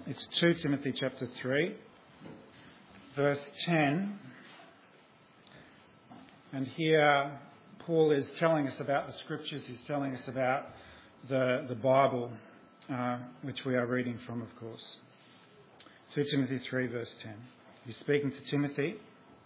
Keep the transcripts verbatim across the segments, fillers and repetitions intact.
It's two Timothy chapter three, verse ten. And here Paul is telling us about the scriptures. He's telling us about the, the Bible, uh, which we are reading from, of course. two Timothy three, verse ten. He's speaking to Timothy.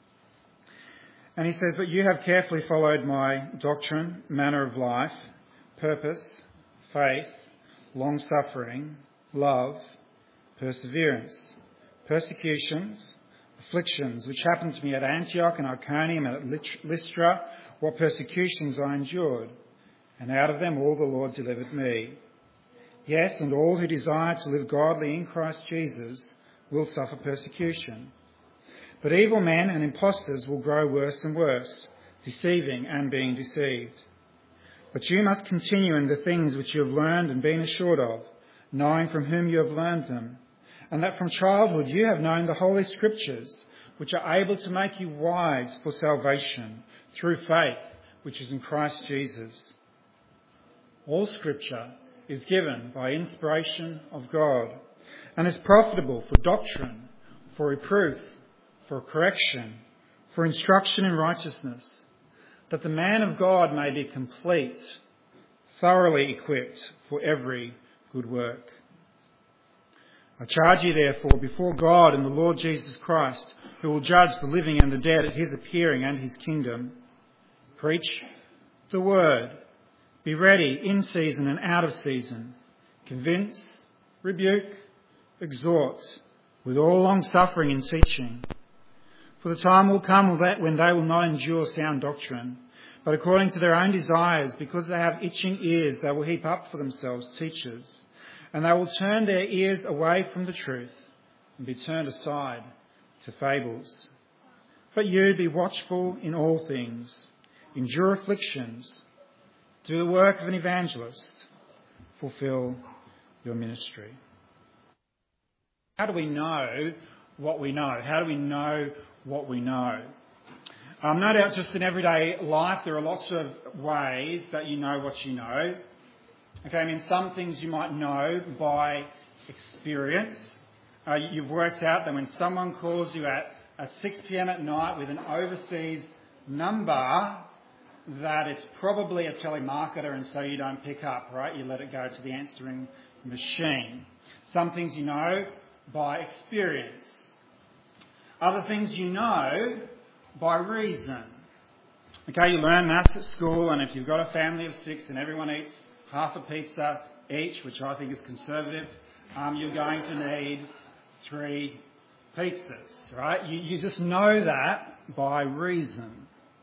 And he says, "But you have carefully followed my doctrine, manner of life, purpose, faith, long-suffering, love, perseverance, persecutions, afflictions, which happened to me at Antioch and Iconium and at Lystra, what persecutions I endured, and out of them all the Lord delivered me. Yes, and all who desire to live godly in Christ Jesus will suffer persecution. But evil men and impostors will grow worse and worse, deceiving and being deceived. But you must continue in the things which you have learned and been assured of, knowing from whom you have learned them, and that from childhood you have known the Holy Scriptures, which are able to make you wise for salvation through faith, which is in Christ Jesus. All Scripture is given by inspiration of God, and is profitable for doctrine, for reproof, for correction, for instruction in righteousness, that the man of God may be complete, thoroughly equipped for every good work. I charge you therefore before God and the Lord Jesus Christ, who will judge the living and the dead at his appearing and his kingdom. Preach the word. Be ready in season and out of season. Convince, rebuke, exhort, with all long suffering and teaching. For the time will come when they will not endure sound doctrine, but according to their own desires, because they have itching ears, they will heap up for themselves teachers, and they will turn their ears away from the truth and be turned aside to fables. But you be watchful in all things, endure afflictions, do the work of an evangelist, fulfill your ministry." How do we know what we know? How do we know what we know? Um, no doubt just in everyday life there are lots of ways that you know what you know. Okay, I mean, some things you might know by experience. Uh, you've worked out that when someone calls you at, at six p.m. at night with an overseas number, that it's probably a telemarketer, and so you don't pick up, right? You let it go to the answering machine. Some things you know by experience. Other things you know by reason. Okay, you learn maths at school, and if you've got a family of six and everyone eats half a pizza each, which I think is conservative, um, you're going to need three pizzas, right? You, you just know that by reason.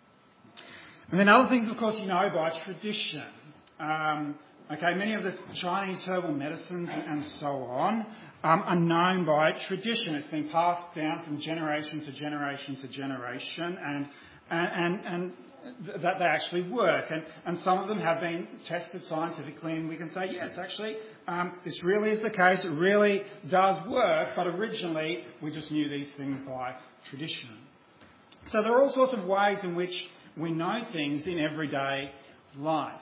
And then other things, of course, you know by tradition. Um, okay, many of the Chinese herbal medicines and, and so on um, are known by tradition. It's been passed down from generation to generation to generation, and and and, and th- that they actually work. And, and some of them have been tested scientifically, and we can say, yes, actually, um, this really is the case. It really does work, but originally we just knew these things by tradition. So there are all sorts of ways in which we know things in everyday life.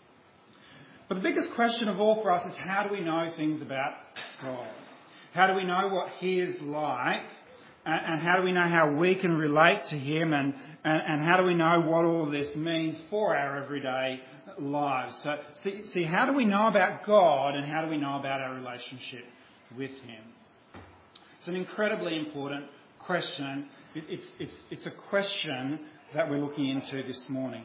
But the biggest question of all for us is, how do we know things about God? How do we know what He is like? And how do we know how we can relate to Him? And, and, and how do we know what all of this means for our everyday lives? So, see, see, how do we know about God, and how do we know about our relationship with Him? It's an incredibly important question. It, it's, it's, it's a question that we're looking into this morning.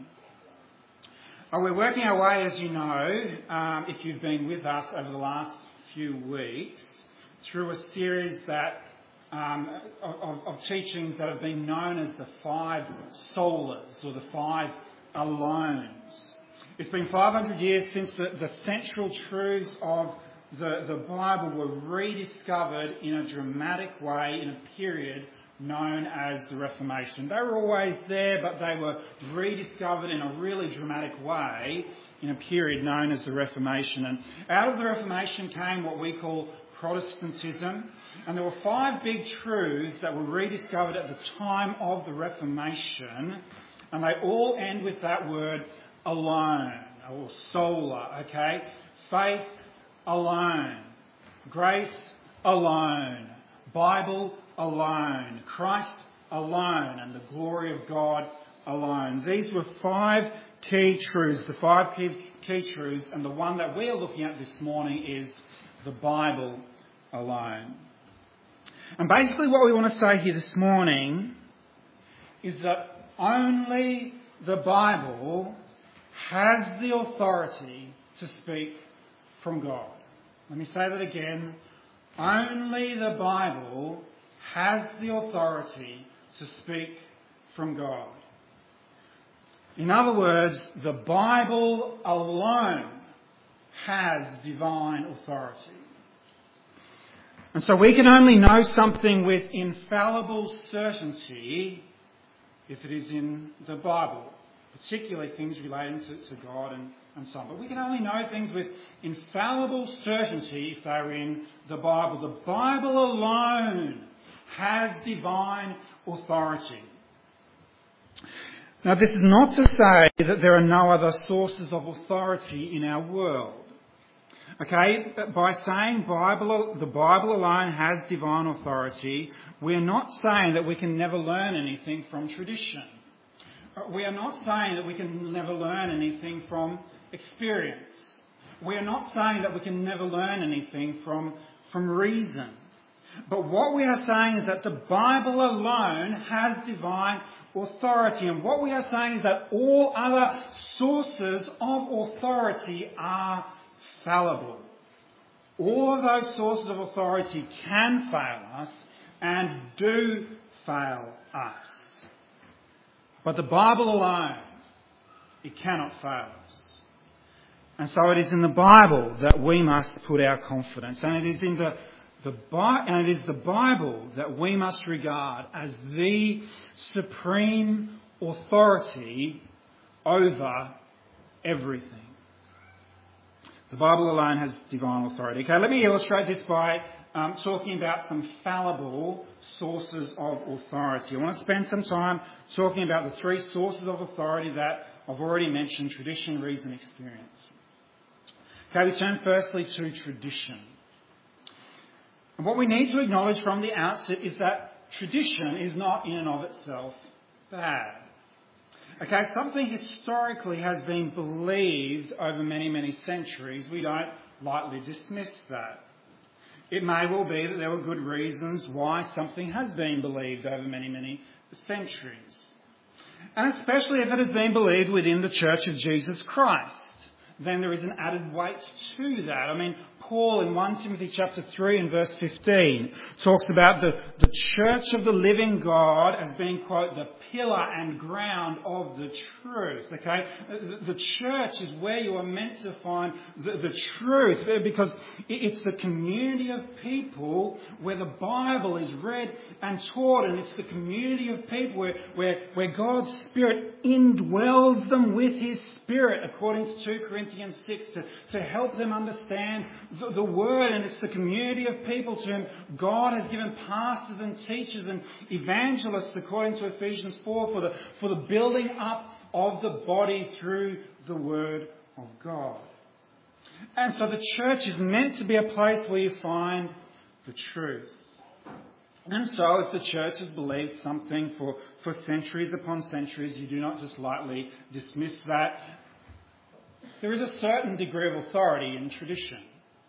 Uh, we're working our way, as you know, um, if you've been with us over the last few weeks, through a series that um, of, of teachings that have been known as the five solas, or the five alones. It's been five hundred years since the, the central truths of the, the Bible were rediscovered in a dramatic way in a period known as the Reformation. They were always there, but they were rediscovered in a really dramatic way in a period known as the Reformation. And out of the Reformation came what we call Protestantism. And there were five big truths that were rediscovered at the time of the Reformation. And they all end with that word alone, or sola, okay? Faith alone. Grace alone. Bible alone. Christ alone. And the glory of God alone. These were five key truths, the five key, key truths, and the one that we're looking at this morning is the Bible alone. And basically what we want to say here this morning is that only the Bible has the authority to speak from God. Let me say that again. Only the Bible has the authority to speak from God. In other words, the Bible alone has divine authority. And so we can only know something with infallible certainty if it is in the Bible, particularly things relating to, to God and, and so on. But we can only know things with infallible certainty if they're in the Bible. The Bible alone has divine authority. Now, this is not to say that there are no other sources of authority in our world. Okay, by saying Bible, the Bible alone has divine authority, we're not saying that we can never learn anything from tradition. We are not saying that we can never learn anything from experience. We are not saying that we can never learn anything from, from reason. But what we are saying is that the Bible alone has divine authority. And what we are saying is that all other sources of authority are fallible. All of those sources of authority can fail us and do fail us. But the Bible alone, it cannot fail us. And so it is in the Bible that we must put our confidence. And it is in the The Bi- and it is the Bible that we must regard as the supreme authority over everything. The Bible alone has divine authority. Okay, let me illustrate this by um, talking about some fallible sources of authority. I want to spend some time talking about the three sources of authority that I've already mentioned: tradition, reason, experience. Okay, we turn firstly to tradition. And what we need to acknowledge from the outset is that tradition is not in and of itself bad. Okay, something historically has been believed over many, many centuries. We don't lightly dismiss that. It may well be that there were good reasons why something has been believed over many, many centuries. And especially if it has been believed within the Church of Jesus Christ, then there is an added weight to that. I mean, Paul in First Timothy chapter three and verse fifteen talks about the, the church of the living God as being, quote, the pillar and ground of the truth. Okay? The, the church is where you are meant to find the, the truth, because it's the community of people where the Bible is read and taught, and it's the community of people where, where, where God's Spirit indwells them with His Spirit, according to two Corinthians six, to, to help them understand The, the Word. And it's the community of people to whom God has given pastors and teachers and evangelists, according to Ephesians four, for the, for the building up of the body through the Word of God. And so the church is meant to be a place where you find the truth. And so if the church has believed something for, for centuries upon centuries, you do not just lightly dismiss that. There is a certain degree of authority in tradition.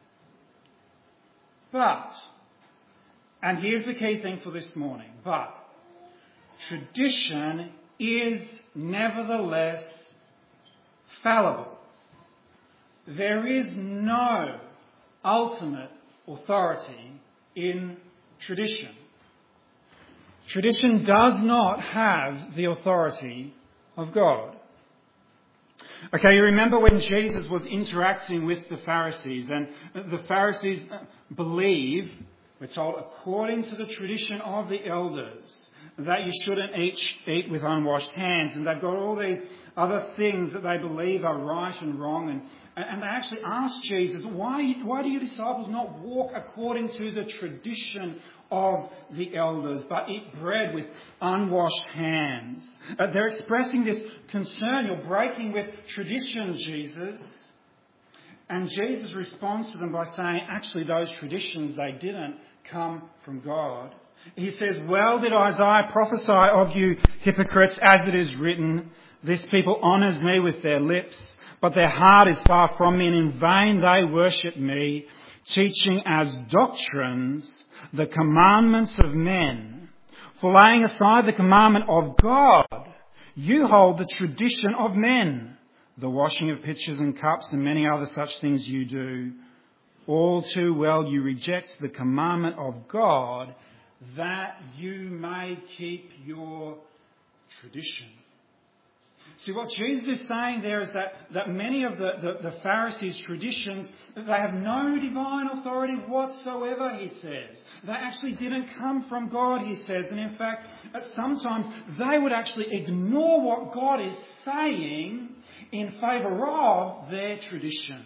But, and here's the key thing for this morning, but tradition is nevertheless fallible. There is no ultimate authority in tradition. Tradition does not have the authority of God. Okay, you remember when Jesus was interacting with the Pharisees, and the Pharisees believe, we're told, according to the tradition of the elders, that you shouldn't eat, eat with unwashed hands. And they've got all these other things that they believe are right and wrong. And, and they actually asked Jesus, why, why do your disciples not walk according to the tradition of the elders, but eat bread with unwashed hands? Uh, they're expressing this concern. You're breaking with tradition, Jesus. And Jesus responds to them by saying, actually, those traditions, they didn't come from God. He says, well did Isaiah prophesy of you hypocrites, as it is written, this people honours me with their lips, but their heart is far from me, and in vain they worship me, teaching as doctrines the commandments of men. For laying aside the commandment of God, you hold the tradition of men, the washing of pitchers and cups and many other such things you do. All too well you reject the commandment of God, that you may keep your tradition. See, what Jesus is saying there is that, that many of the, the, the Pharisees' traditions, they have no divine authority whatsoever, he says. They actually didn't come from God, he says. And in fact, sometimes they would actually ignore what God is saying in favour of their traditions.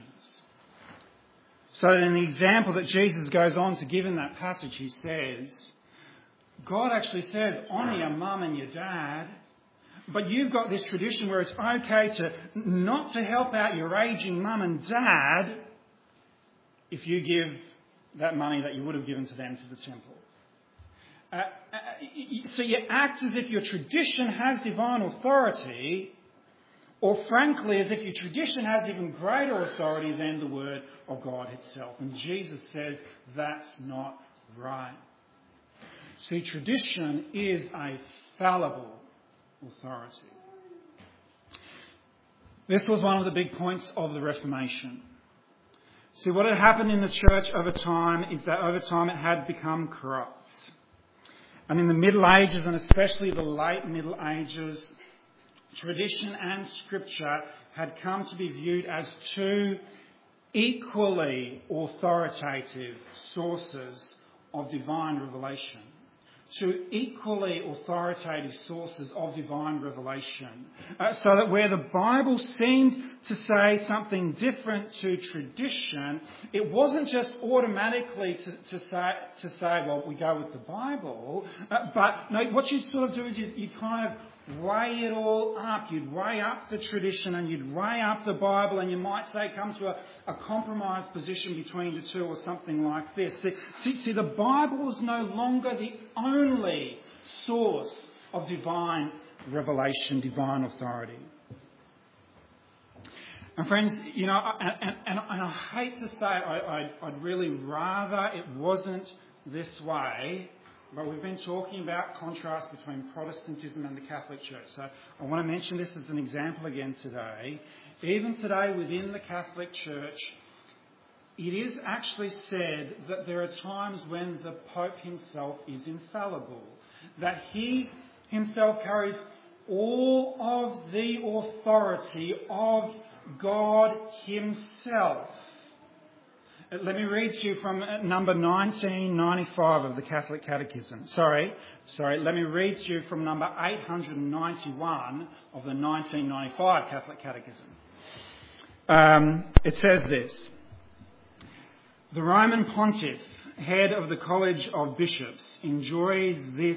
So in the example that Jesus goes on to give in that passage, he says, God actually says, honour your mum and your dad. But you've got this tradition where it's okay to not to help out your aging mum and dad if you give that money that you would have given to them to the temple. Uh, uh, so you act as if your tradition has divine authority, or frankly as if your tradition has even greater authority than the word of God itself. And Jesus says that's not right. See, tradition is a fallible authority. This was one of the big points of the Reformation. See, what had happened in the church over time is that over time it had become corrupt. And in the Middle Ages, and especially the late Middle Ages, tradition and Scripture had come to be viewed as two equally authoritative sources of divine revelation. Two equally authoritative sources of divine revelation. Uh, so that where the Bible seemed to say something different to tradition, it wasn't just automatically to, to, say, to say, well, we go with the Bible. Uh, but no, what you'd sort of do is you'd, you'd kind of weigh it all up. You'd weigh up the tradition and you'd weigh up the Bible, and you might say come to a, a compromised position between the two or something like this. See, see, the Bible is no longer the only source of divine revelation, divine authority. And friends, you know, and, and, and I hate to say it, I, I, I'd really rather it wasn't this way. But we've been talking about contrast between Protestantism and the Catholic Church. So I want to mention this as an example again today. Even today within the Catholic Church, it is actually said that there are times when the Pope himself is infallible. That he himself carries all of the authority of God himself. Let me read to you from number nineteen ninety-five of the Catholic Catechism. Sorry, sorry. Let me read to you from number eight hundred ninety-one of the nineteen ninety-five Catholic Catechism. Um, it says this: the Roman Pontiff, head of the College of Bishops, enjoys this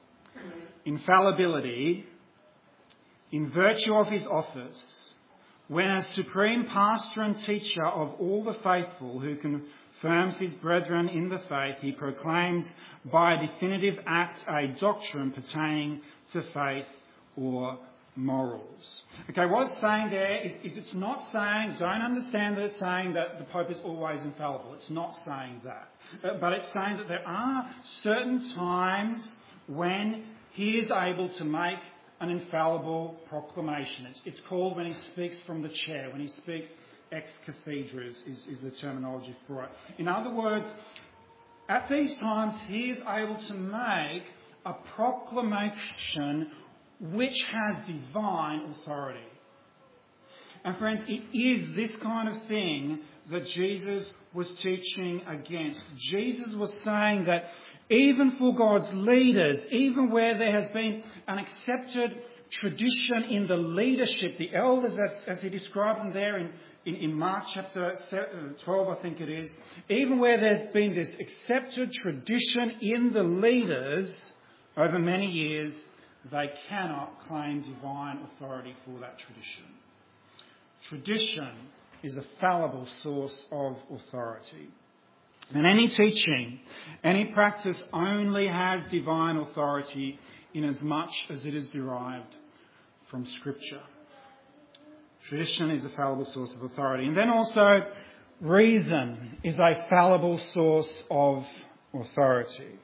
infallibility in virtue of his office, when as supreme pastor and teacher of all the faithful who confirms his brethren in the faith, he proclaims by a definitive act a doctrine pertaining to faith or morals. Okay, what it's saying there is, is it's not saying, don't understand that it's saying that the Pope is always infallible. It's not saying that. But it's saying that there are certain times when he is able to make an infallible proclamation. It's, it's called when he speaks from the chair, when he speaks ex cathedra is, is the terminology for it. In other words, at these times he is able to make a proclamation which has divine authority. And friends, it is this kind of thing that Jesus was teaching against. Jesus was saying that even for God's leaders, even where there has been an accepted tradition in the leadership, the elders, as, as he described them there in, in, in Mark chapter twelve, I think it is, even where there's been this accepted tradition in the leaders over many years, they cannot claim divine authority for that tradition. Tradition is a fallible source of authority. And any teaching, any practice only has divine authority in as much as it is derived from Scripture. Tradition is a fallible source of authority. And then also, reason is a fallible source of authority.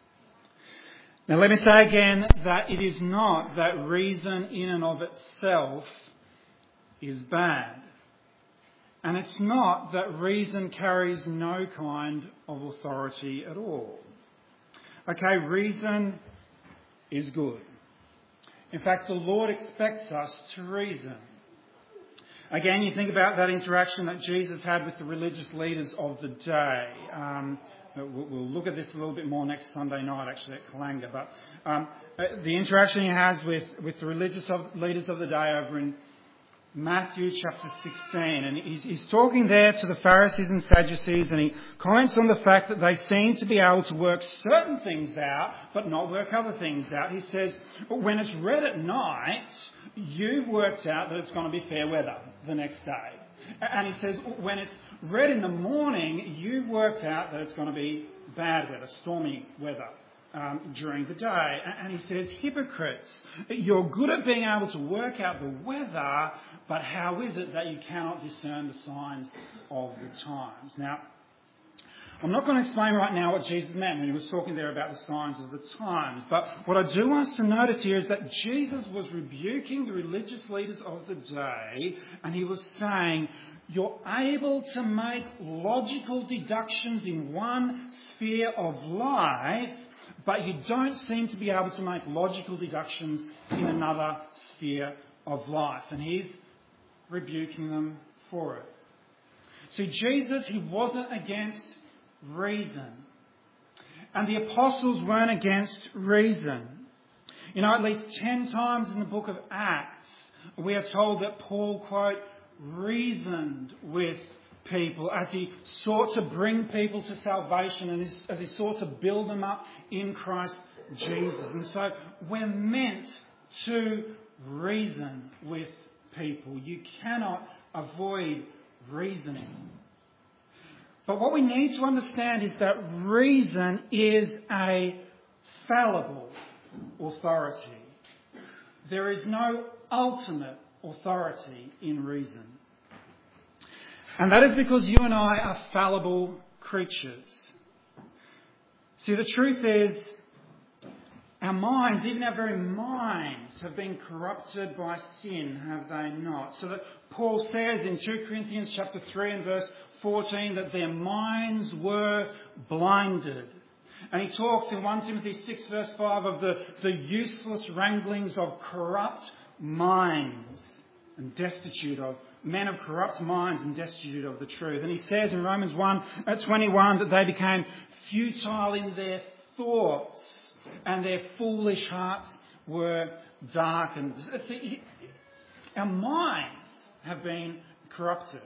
Now let me say again that it is not that reason in and of itself is bad. And it's not that reason carries no kind of authority at all. Okay, reason is good. In fact, the Lord expects us to reason. Again, you think about that interaction that Jesus had with the religious leaders of the day. Um, we'll look at this a little bit more next Sunday night, actually, at Kalanga. But um, the interaction he has with, with the religious of, leaders of the day over in Matthew chapter sixteen. And he's, he's talking there to the Pharisees and Sadducees, and he comments on the fact that they seem to be able to work certain things out, but not work other things out. He says, when it's read at night, you've worked out that it's going to be fair weather the next day. And he says, when it's read in the morning, you've worked out that it's going to be bad weather, stormy weather um, during the day. And he says, hypocrites, you're good at being able to work out the weather, but how is it that you cannot discern the signs of the times? Now, I'm not going to explain right now what Jesus meant when he was talking there about the signs of the times. But what I do want us to notice here is that Jesus was rebuking the religious leaders of the day, and he was saying, you're able to make logical deductions in one sphere of life, but you don't seem to be able to make logical deductions in another sphere of life. And he's rebuking them for it. See, Jesus, he wasn't against reason. And the apostles weren't against reason. You know, at least ten times in the book of Acts, we are told that Paul, quote, reasoned with people as he sought to bring people to salvation and as he sought to build them up in Christ Jesus. And so we're meant to reason with people. You cannot avoid reasoning. But what we need to understand is that reason is a fallible authority. There is no ultimate authority in reason. And that is because you and I are fallible creatures. See, the truth is, our minds, even our very minds, have been corrupted by sin, have they not? So that Paul says in two Corinthians chapter three and verse fourteen that their minds were blinded. And he talks in First Timothy six verse five of the, the useless wranglings of corrupt minds and destitute of men of corrupt minds and destitute of the truth. And he says in Romans one at twenty-one that they became futile in their thoughts and their foolish hearts were darkened. See, our minds have been corrupted.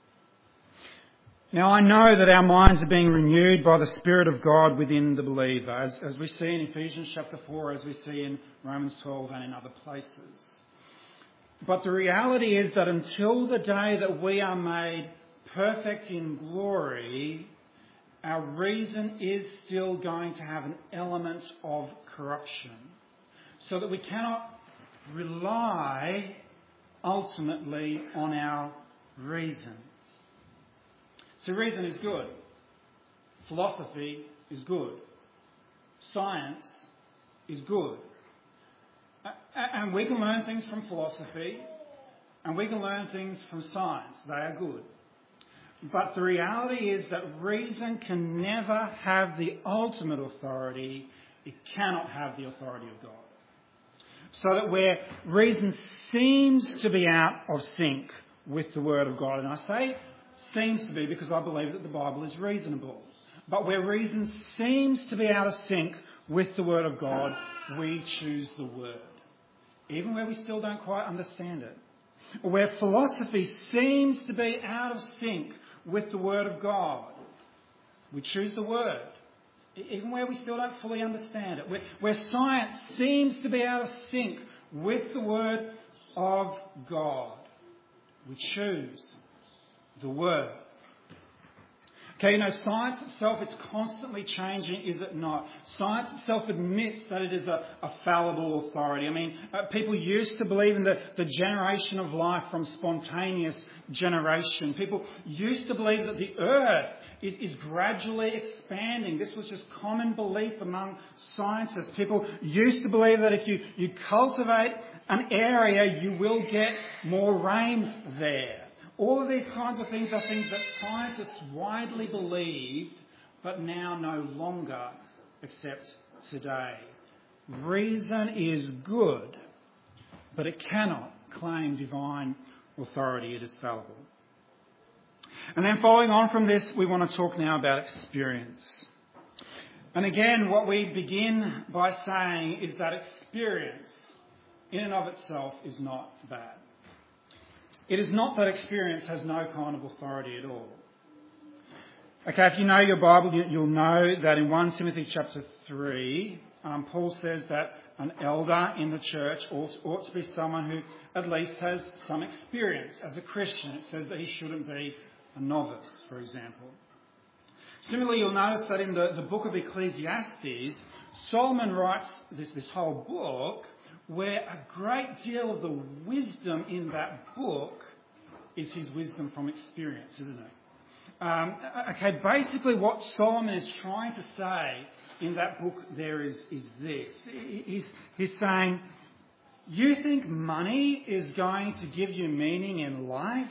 Now, I know that our minds are being renewed by the Spirit of God within the believer, as, as we see in Ephesians chapter four, as we see in Romans twelve and in other places. But the reality is that until the day that we are made perfect in glory, our reason is still going to have an element of corruption, so that we cannot rely ultimately on our reason. So reason is good. Philosophy is good. Science is good. And we can learn things from philosophy, and we can learn things from science. They are good. But the reality is that reason can never have the ultimate authority. It cannot have the authority of God. So that where reason seems to be out of sync with the Word of God, and I say seems to be because I believe that the Bible is reasonable, but where reason seems to be out of sync with the Word of God, we choose the Word, even where we still don't quite understand it. Where philosophy seems to be out of sync with the Word of God, we choose the Word, even where we still don't fully understand it. Where, where science seems to be out of sync with the Word of God, we choose the Word. Okay, you know, science itself, it's constantly changing, is it not? Science itself admits that it is a, a fallible authority. I mean, uh, people used to believe in the, the generation of life from spontaneous generation. People used to believe that the earth is, is gradually expanding. This was just common belief among scientists. People used to believe that if you, you cultivate an area, you will get more rain there. All of these kinds of things are things that scientists widely believed, but now no longer accept today. Reason is good, but it cannot claim divine authority. It is fallible. And then following on from this, we want to talk now about experience. And again, what we begin by saying is that experience in and of itself is not bad. It is not that experience has no kind of authority at all. Okay, if you know your Bible, you'll know that in First Timothy chapter three, um, Paul says that an elder in the church ought, ought to be someone who at least has some experience as a Christian. It says that he shouldn't be a novice, for example. Similarly, you'll notice that in the, the book of Ecclesiastes, Solomon writes this, this whole book where a great deal of the wisdom in that book is his wisdom from experience, isn't it? Um, okay, basically what Solomon is trying to say in that book there is, is this. He's, he's saying, you think money is going to give you meaning in life?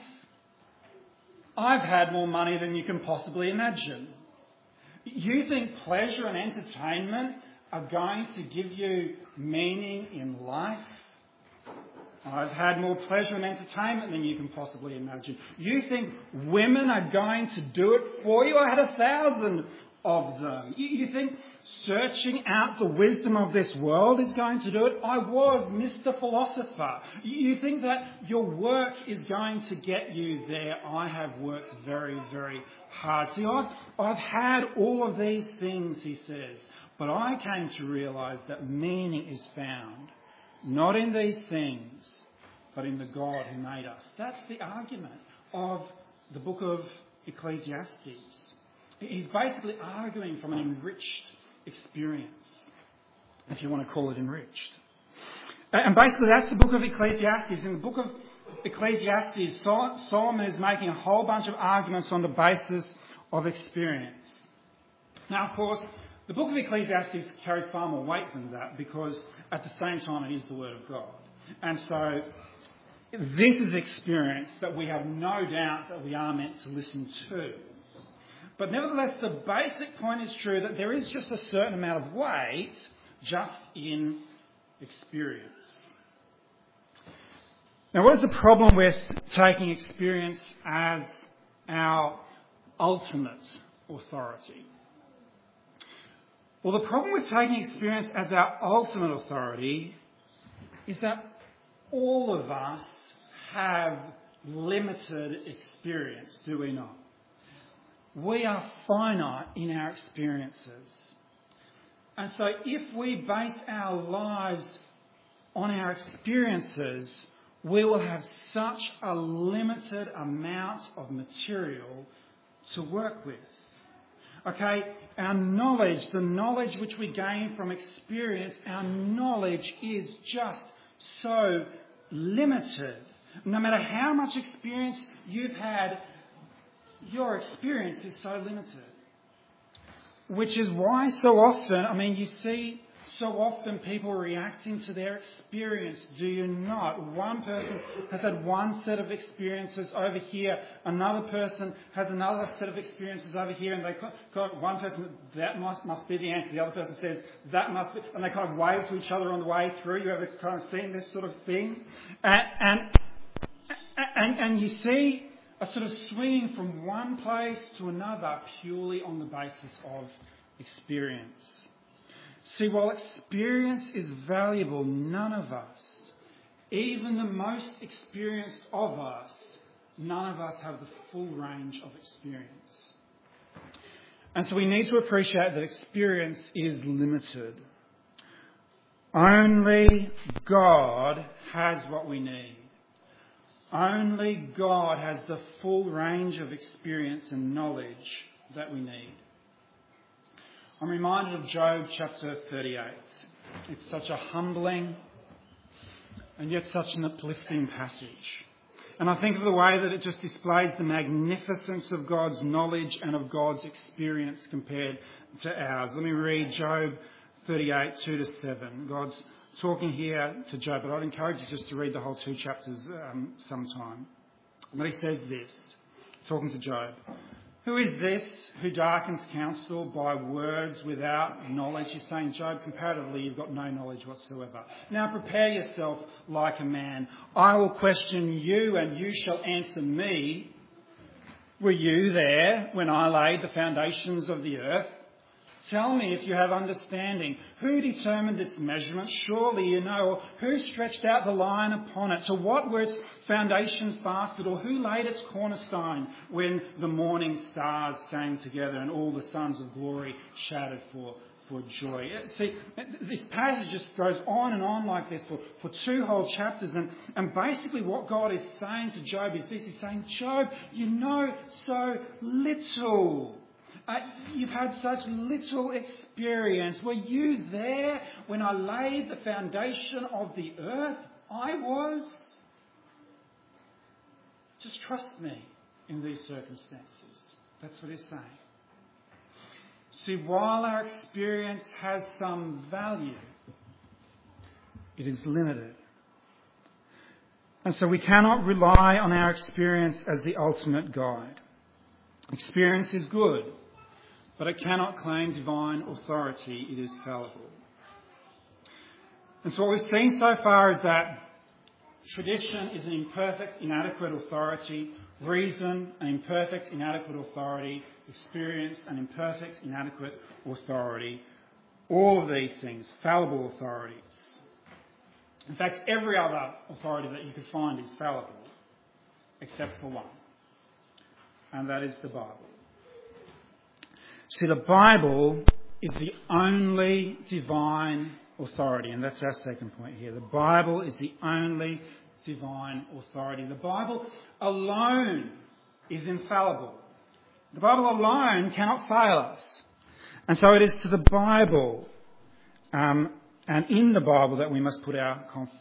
I've had more money than you can possibly imagine. You think pleasure and entertainment are going to give you meaning in life? I've had more pleasure and entertainment than you can possibly imagine. You think women are going to do it for you? I had a thousand of them. You think searching out the wisdom of this world is going to do it? I was Mister Philosopher. You think that your work is going to get you there? I have worked very, very hard. See, I've, I've had all of these things, he says. But I came to realise that meaning is found not in these things, but in the God who made us. That's the argument of the book of Ecclesiastes. He's basically arguing from an enriched experience, if you want to call it enriched. And basically that's the book of Ecclesiastes. In the book of Ecclesiastes, Solomon is making a whole bunch of arguments on the basis of experience. Now, of course, the book of Ecclesiastes carries far more weight than that because at the same time it is the Word of God. And so this is experience that we have no doubt that we are meant to listen to. But nevertheless, the basic point is true that there is just a certain amount of weight just in experience. Now, what is the problem with taking experience as our ultimate authority? Well, the problem with taking experience as our ultimate authority is that all of us have limited experience, do we not? We are finite in our experiences. And so if we base our lives on our experiences, we will have such a limited amount of material to work with. Okay, our knowledge, the knowledge which we gain from experience, our knowledge is just so limited. No matter how much experience you've had, your experience is so limited. Which is why so often, I mean, you see so often people reacting to their experience, do you not? One person has had one set of experiences over here, another person has another set of experiences over here, and they kind of, one person, that must, must be the answer, the other person says, that must be, and they kind of wave to each other on the way through. You ever kind of seen this sort of thing? And, and, and, and you see a sort of swinging from one place to another purely on the basis of experience. See, while experience is valuable, none of us, even the most experienced of us, none of us have the full range of experience. And so we need to appreciate that experience is limited. Only God has what we need. Only God has the full range of experience and knowledge that we need. I'm reminded of Job chapter thirty-eight. It's such a humbling and yet such an uplifting passage. And I think of the way that it just displays the magnificence of God's knowledge and of God's experience compared to ours. Let me read Job thirty-eight, two to seven. God's talking here to Job, but I'd encourage you just to read the whole two chapters um, sometime. But he says this, talking to Job. Who is this who darkens counsel by words without knowledge? He's saying, Job, comparatively, you've got no knowledge whatsoever. Now prepare yourself like a man. I will question you and you shall answer me. Were you there when I laid the foundations of the earth? Tell me if you have understanding. Who determined its measurement? Surely you know. Who stretched out the line upon it? To what were its foundations fastened? Or who laid its cornerstone when the morning stars sang together and all the sons of glory shouted for, for joy? See, this passage just goes on and on like this for, for two whole chapters. And, and basically what God is saying to Job is this. He's saying, Job, you know so little. Uh, you've had such little experience. Were you there when I laid the foundation of the earth? I was. Just trust me in these circumstances. That's what he's saying. See, while our experience has some value, it is limited. And so we cannot rely on our experience as the ultimate guide. Experience is good, but it cannot claim divine authority. It is fallible. And so what we've seen so far is that tradition is an imperfect, inadequate authority. Reason, an imperfect, inadequate authority. Experience, an imperfect, inadequate authority. All of these things, fallible authorities. In fact, every other authority that you could find is fallible, except for one. And that is the Bible. See, the Bible is the only divine authority, and that's our second point here. The Bible is the only divine authority. The Bible alone is infallible. The Bible alone cannot fail us. And so it is to the Bible um, and in the Bible that we must put our confidence.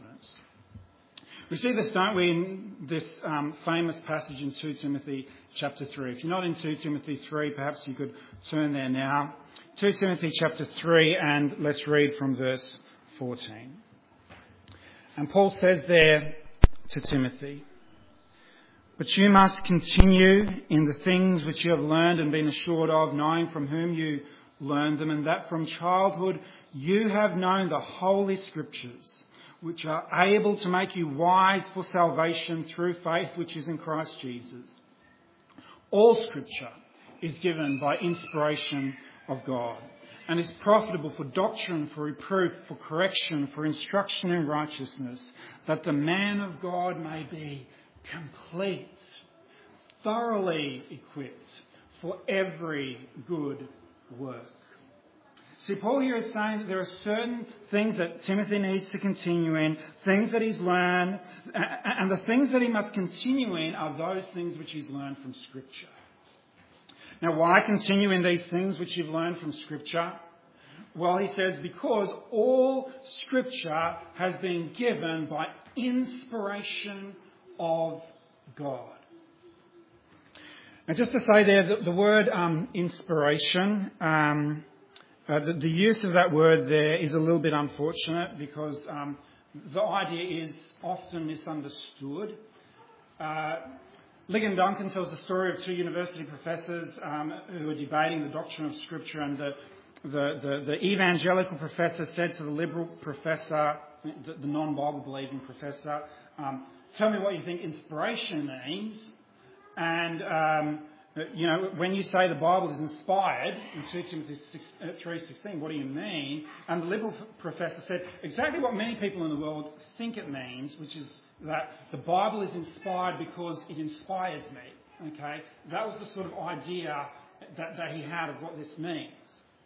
We see this, don't we, in this um, famous passage in two Timothy chapter three. If you're not in two Timothy three, perhaps you could turn there now. two Timothy chapter three, and let's read from verse fourteen. And Paul says there to Timothy, but you must continue in the things which you have learned and been assured of, knowing from whom you learned them, and that from childhood you have known the Holy Scriptures, which are able to make you wise for salvation through faith which is in Christ Jesus. All Scripture is given by inspiration of God and is profitable for doctrine, for reproof, for correction, for instruction in righteousness, that the man of God may be complete, thoroughly equipped for every good work. See, Paul here is saying that there are certain things that Timothy needs to continue in, things that he's learned, and the things that he must continue in are those things which he's learned from Scripture. Now, why continue in these things which you've learned from Scripture? Well, he says, because all Scripture has been given by inspiration of God. Now, just to say there, the, the word um, inspiration... Um, Uh, the, the use of that word there is a little bit unfortunate because um, the idea is often misunderstood. Uh, Ligon Duncan tells the story of two university professors um, who were debating the doctrine of Scripture, and the, the, the, the evangelical professor said to the liberal professor, the, the non-Bible believing professor, um, tell me what you think inspiration means. And um, You know, when you say the Bible is inspired in two Timothy three sixteen, what do you mean? And the liberal professor said exactly what many people in the world think it means, which is that the Bible is inspired because it inspires me. Okay, that was the sort of idea that, that he had of what this means.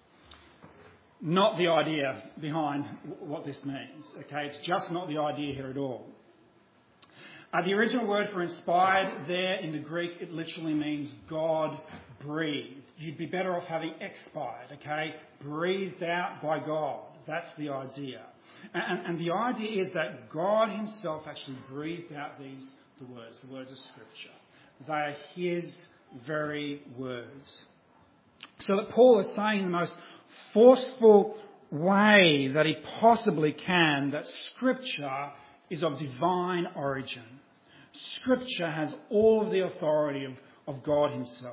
Not the idea behind what this means. Okay, it's just not the idea here at all. Uh, the original word for inspired there in the Greek, it literally means God breathed. You'd be better off having expired, okay? Breathed out by God. That's the idea. And, and, and the idea is that God himself actually breathed out these, the words, the words of Scripture. They are his very words. So that Paul is saying in the most forceful way that he possibly can that Scripture is of divine origin. Scripture has all of the authority of, of God himself.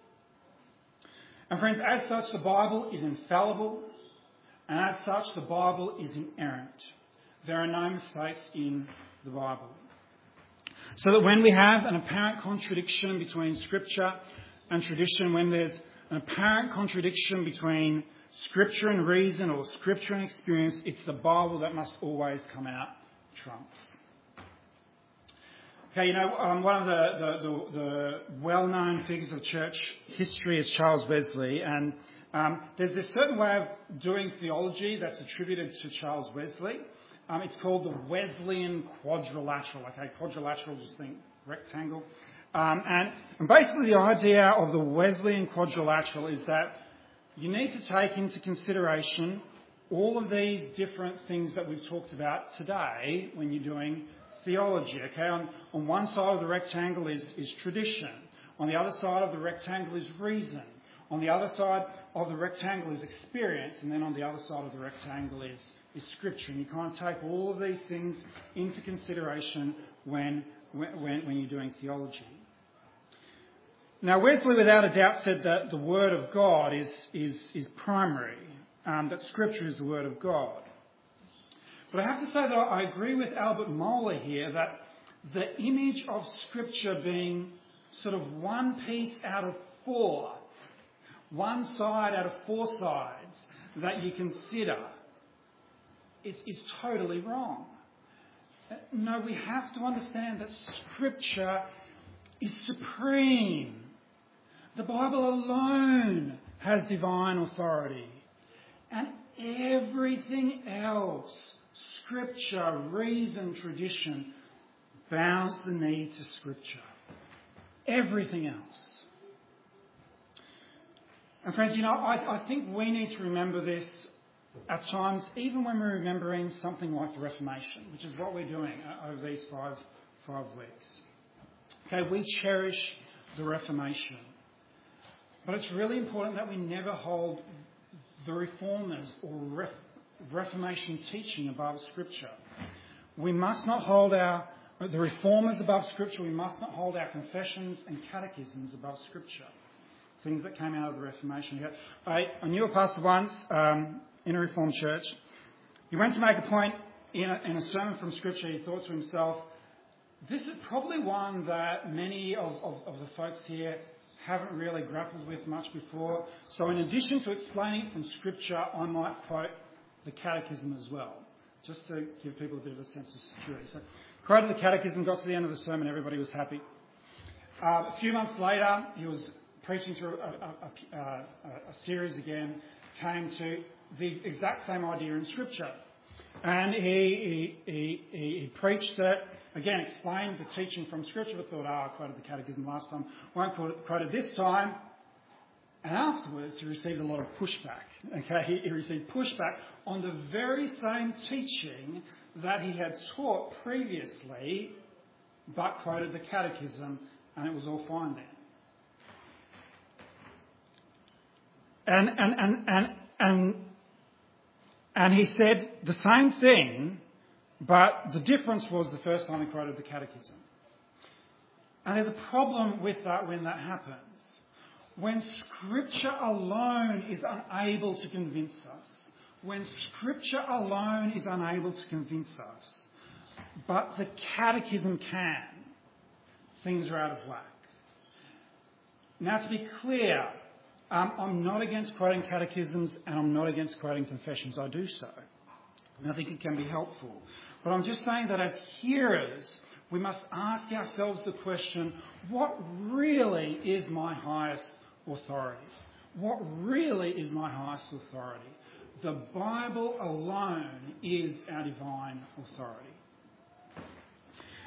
And friends, as such, the Bible is infallible, and as such, the Bible is inerrant. There are no mistakes in the Bible. So that when we have an apparent contradiction between Scripture and tradition, when there's an apparent contradiction between Scripture and reason or Scripture and experience, it's the Bible that must always come out trumps. Okay, you know, um, one of the, the, the, the well-known figures of church history is Charles Wesley, and um, there's this certain way of doing theology that's attributed to Charles Wesley. Um, it's called the Wesleyan quadrilateral. Okay, quadrilateral, just think rectangle. Um, and, and basically the idea of the Wesleyan quadrilateral is that you need to take into consideration all of these different things that we've talked about today when you're doing theology. Okay, on, on one side of the rectangle is, is tradition. On the other side of the rectangle is reason. On the other side of the rectangle is experience. And then on the other side of the rectangle is, is Scripture. And you kind of take all of these things into consideration when, when, when you're doing theology. Now, Wesley, without a doubt, said that the Word of God is, is, is primary, um, that Scripture is the Word of God. But I have to say that I agree with Albert Mohler here that the image of Scripture being sort of one piece out of four, one side out of four sides that you consider is, is totally wrong. No, we have to understand that Scripture is supreme. The Bible alone has divine authority. And everything else, Scripture, reason, tradition, bows the knee to Scripture. Everything else. And friends, you know, I, I think we need to remember this at times, even when we're remembering something like the Reformation, which is what we're doing over these five, five weeks. Okay, we cherish the Reformation. But it's really important that we never hold the Reformers or Ref- Reformation teaching above Scripture. We must not hold our the Reformers above Scripture. We must not hold our confessions and catechisms above Scripture. Things that came out of the Reformation. I, I knew a pastor once um, in a Reformed church. He went to make a point in a, in a sermon from Scripture. He thought to himself, this is probably one that many of, of, of the folks here haven't really grappled with much before. So in addition to explaining it from Scripture, I might quote the Catechism as well, just to give people a bit of a sense of security. So quoted the Catechism, got to the end of the sermon, everybody was happy. Uh, a few months later, he was preaching through a, a, a, a series again, came to the exact same idea in Scripture. And he, he, he, he preached it, again, explained the teaching from Scripture, but thought, oh, I quoted the Catechism last time, won't quote it this time. And afterwards, he received a lot of pushback. Okay, he, he received pushback on the very same teaching that he had taught previously, but quoted the Catechism, and it was all fine then. And and and and and and he said the same thing, but the difference was the first time he quoted the Catechism. And there's a problem with that when that happens. When Scripture alone is unable to convince us, when Scripture alone is unable to convince us, but the Catechism can, things are out of whack. Now, to be clear, um, I'm not against quoting catechisms and I'm not against quoting confessions. I do so. And I think it can be helpful. But I'm just saying that as hearers, we must ask ourselves the question, what really is my highest authority? What really is my highest authority? The Bible alone is our divine authority.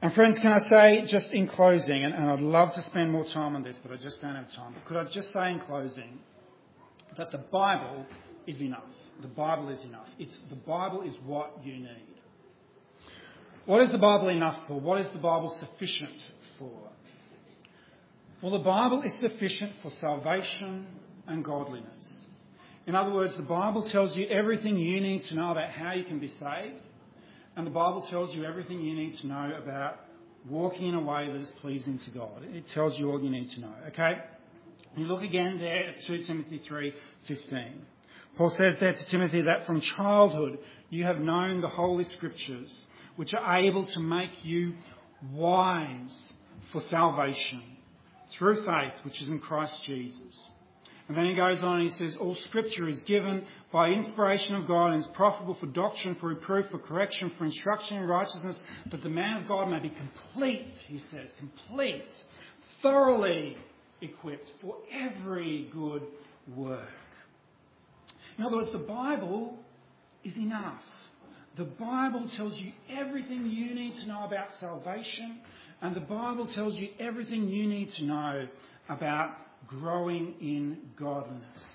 And friends, can I say just in closing, and, and I'd love to spend more time on this, but I just don't have time. But could I just say in closing that the Bible is enough. The Bible is enough. It's, the Bible is what you need. What is the Bible enough for? What is the Bible sufficient for? Well, the Bible is sufficient for salvation and godliness. In other words, the Bible tells you everything you need to know about how you can be saved. And the Bible tells you everything you need to know about walking in a way that is pleasing to God. It tells you all you need to know, okay? You look again there at Second Timothy three fifteen. Paul says there to Timothy that from childhood you have known the Holy Scriptures, which are able to make you wise for salvation through faith, which is in Christ Jesus. And then he goes on and he says, all Scripture is given by inspiration of God and is profitable for doctrine, for reproof, for correction, for instruction in righteousness, that the man of God may be complete, he says, complete, thoroughly equipped for every good work. In other words, the Bible is enough. The Bible tells you everything you need to know about salvation, and the Bible tells you everything you need to know about growing in godliness.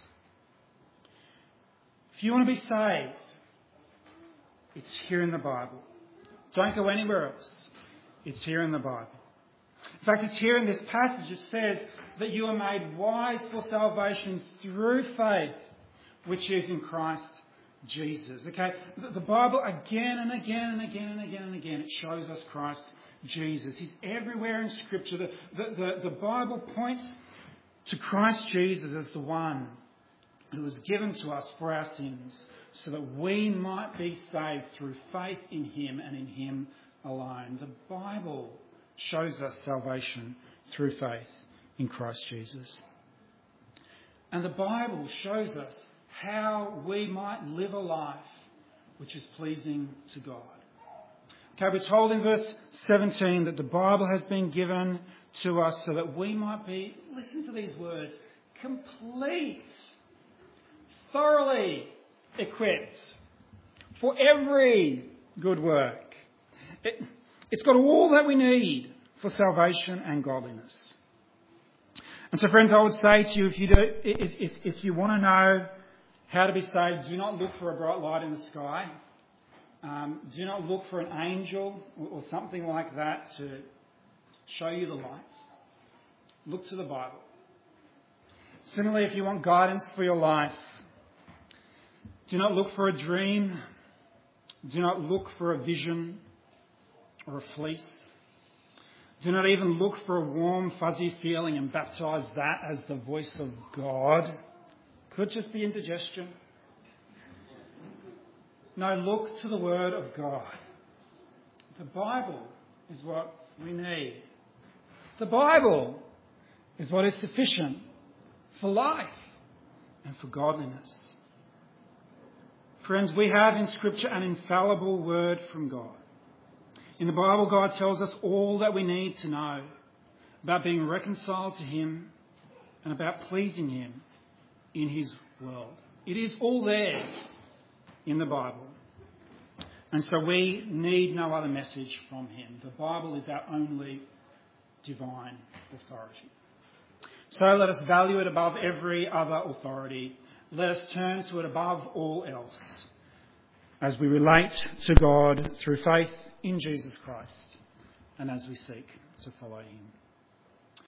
If you want to be saved, it's here in the Bible. Don't go anywhere else. It's here in the Bible. In fact, it's here in this passage. It says that you are made wise for salvation through faith, which is in Christ Jesus. Okay, the Bible again and again and again and again and again, it shows us Christ Jesus. He's everywhere in Scripture. The, the, the, the Bible points to Christ Jesus as the one who was given to us for our sins so that we might be saved through faith in Him and in Him alone. The Bible shows us salvation through faith in Christ Jesus. And the Bible shows us how we might live a life which is pleasing to God. Okay, we're told in verse seventeen that the Bible has been given to us so that we might be, listen to these words, complete, thoroughly equipped for every good work. It, it's got all that we need for salvation and godliness. And so, friends, I would say to you, if you do, if, if, if you want to know how to be saved, do not look for a bright light in the sky. Um, do not look for an angel or, or something like that to show you the lights. Look to the Bible. Similarly, if you want guidance for your life, do not look for a dream. Do not look for a vision or a fleece. Do not even look for a warm, fuzzy feeling and baptize that as the voice of God. Could just be indigestion. No, look to the Word of God. The Bible is what we need. The Bible is what is sufficient for life and for godliness. Friends, we have in Scripture an infallible word from God. In the Bible, God tells us all that we need to know about being reconciled to Him and about pleasing Him in His world. It is all there in the Bible. And so we need no other message from Him. The Bible is our only divine authority. So let us value it above every other authority. Let us turn to it above all else as we relate to God through faith in Jesus Christ and as we seek to follow Him.